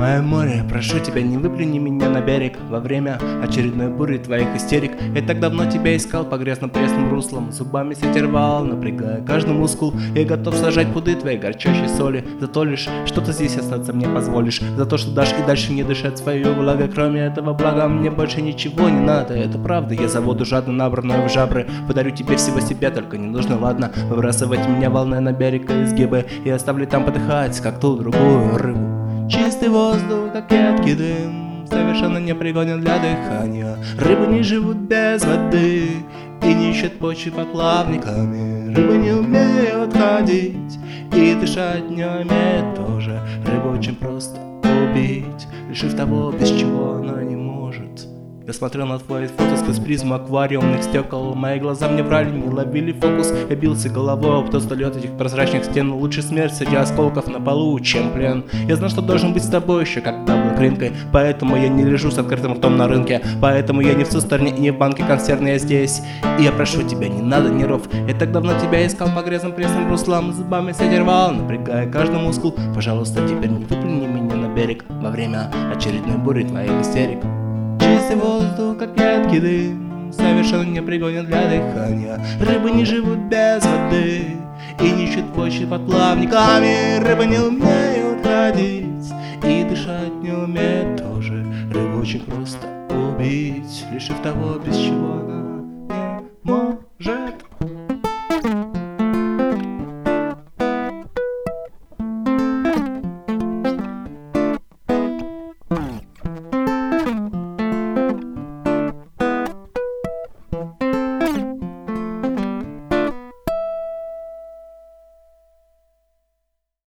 Мое море, прошу тебя, не выплюни меня на берег во время очередной бури твоих истерик. Я так давно тебя искал по грязно-пресным руслам, зубами сеть рвал, напрягая каждый мускул. Я готов сажать пуды твоей горчащей соли за то лишь, что ты здесь остаться мне позволишь, за то, что дашь и дальше не дышать свою влагой. Кроме этого блага мне больше ничего не надо, это правда. Я за воду жадно набранную в жабры подарю тебе всего себя, только не нужно, ладно, выбрасывать меня волной на берег и изгибы и оставлю там подыхать, как ту другую рыбу. Чистый воздух, как едкий дым, совершенно не пригоден для дыхания. Рыбы не живут без воды и не ищут почвы под плавниками. Рыбы не умеют ходить и дышать не умеют тоже. Рыбу очень просто убить, лишив того, без чего она не может. Я смотрел на твои фото сквозь призму аквариумных стекол. Мои глаза мне врали, не ловили фокус. Я бился головой об тот столет этих прозрачных стен. Лучше смерть среди осколков на полу, чем плен. Я знал, что должен быть с тобой еще, когда был кринкой. Поэтому я не лежу с открытым ртом на рынке. Поэтому я не в цистерне и не в банке консервной, я здесь. И я прошу тебя, не надо нервов. Я так давно тебя искал по грязным пресным руслам, зубами сеть рвал, напрягая каждый мускул. Пожалуйста, теперь не выплюни меня на берег во время очередной бури твоих истерик. Чистый воздух, как едкий дым, совершенно не пригоден для дыхания. Рыбы не живут без воды и не ищут почвы под плавниками. Рыбы не умеют ходить и дышать не умеют тоже. Рыбу очень просто убить, лишив того, без чего она не может.